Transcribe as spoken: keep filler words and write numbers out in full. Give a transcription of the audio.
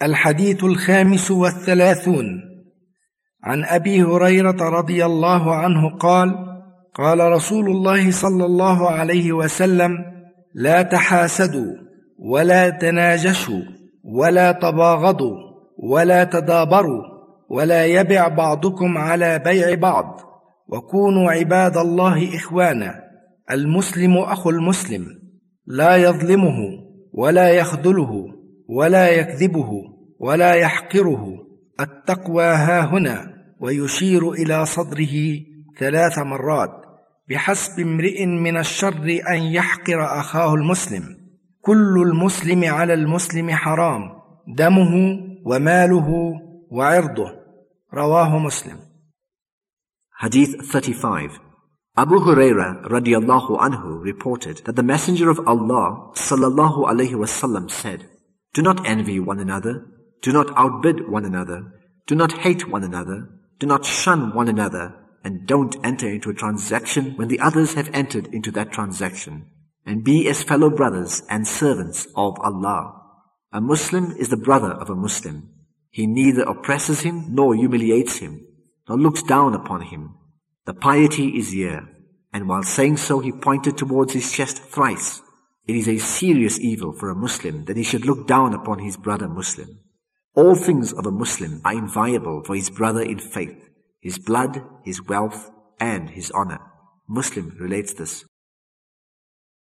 الحديث الخامس والثلاثون. عن أبي هريرة رضي الله عنه قال: قال رسول الله صلى الله عليه وسلم: لا تحاسدوا ولا تناجشوا ولا تباغضوا ولا تدابروا ولا يبع بعضكم على بيع بعض، وكونوا عباد الله إخوانا. المسلم أخو المسلم، لا يظلمه ولا يخذله ولا يكذبه ولا يحقره. التقوى هاهنا، ويشير إلى صدره ثلاث مرات: بحسب امرئ من الشر أن يحقر أخاه المسلم. كل المسلم على المسلم حرام، دمه وماله وعرضه. رواه مسلم. Hadith thirty-five. Abu Huraira radiallahu anhu reported that the Messenger of Allah sallallahu alayhi wasallam said, "Do not envy one another, do not outbid one another, do not hate one another, do not shun one another, and don't enter into a transaction when the others have entered into that transaction, and be as fellow brothers and servants of Allah. A Muslim is the brother of a Muslim. He neither oppresses him nor humiliates him, nor looks down upon him. The piety is here." And while saying so, he pointed towards his chest thrice. It is a serious evil for a Muslim that he should look down upon his brother Muslim. All things of a Muslim are inviolable for his brother in faith, his blood, his wealth, and his honor. Muslim relates this.